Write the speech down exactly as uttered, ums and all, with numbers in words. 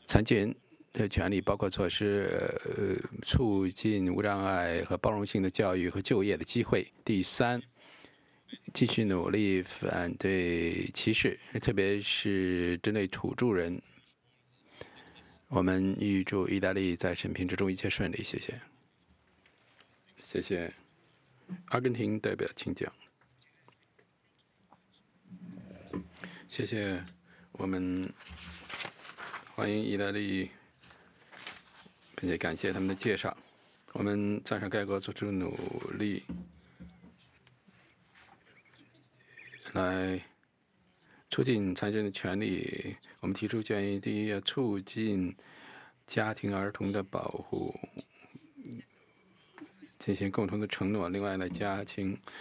残疾人的权利，包括措施，呃，促进无障碍和包容性的教育和就业的机会。第三，继续努力反对歧视，特别是针对土著人。我们预祝意大利在审评之中一切顺利。谢谢。谢谢。阿根廷代表，请讲。谢谢。我们欢迎意大利，并且感谢他们的介绍。我们赞赏该国做出努力，来促进残疾人的权利。我们提出建议：第一，要促进家庭儿童的保护，进行共同的承诺；另外呢，加强